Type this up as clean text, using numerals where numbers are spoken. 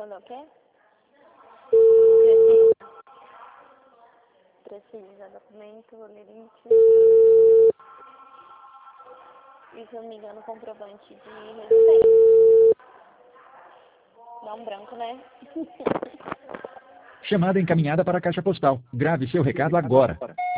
Quando eu quero? Precisa documento, boleirite. E se eu não me engano, comprovante de residência. Dá um branco, né? Chamada encaminhada para a caixa postal. Grave seu recado agora.